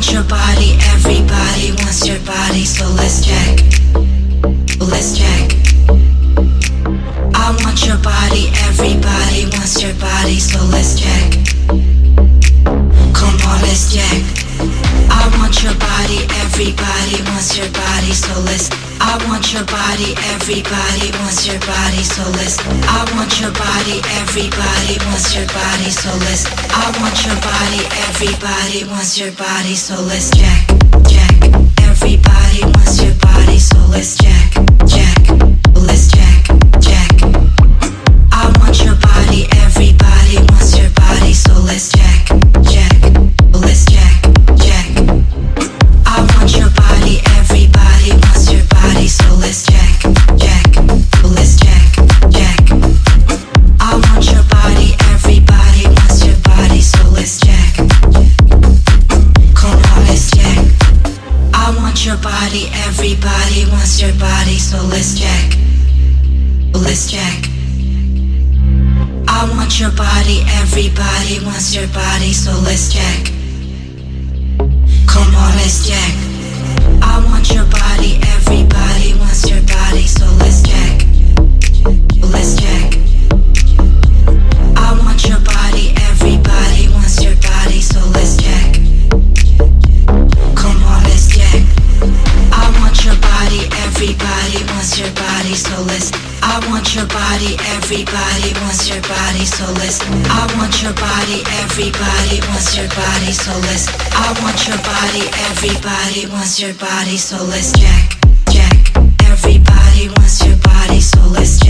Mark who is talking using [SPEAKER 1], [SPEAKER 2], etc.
[SPEAKER 1] want your body, everybody wants your body, so let's check. Let's check. I want your body, everybody wants your body, so let's check. Come on, let's check. I want your body, everybody wants your body, so let's. I want your body, everybody wants your body, so let's. I want your body, everybody wants your body, so let's. I want your body, everybody wants your body, so let's check. Check. Everybody wants your body, so let's check. Check. Let's check. Check. I want your body, everybody wants your body, so let's check. Check. Let's check. Check. I want your body, everybody wants your body, so let's check. Check. Let's check. Check. I want your body, everybody wants your body, so let's check. Come on, let's check. I want your body, everybody wants your body, so let's check. Let's check. I want your body, everybody wants your body, so let's check. Come on, let's check. I want your body, everybody wants your body, so let's check. Let's check. I want your body, everybody wants your body, so let's check. Come on, let's check. I want your body, everybody wants your body, so let's. I want your body, everybody wants your body, so let's. I want your body, everybody wants your body, so let's. I want your body, everybody wants your body, so let's check. Check. Everybody wants your body, so let's.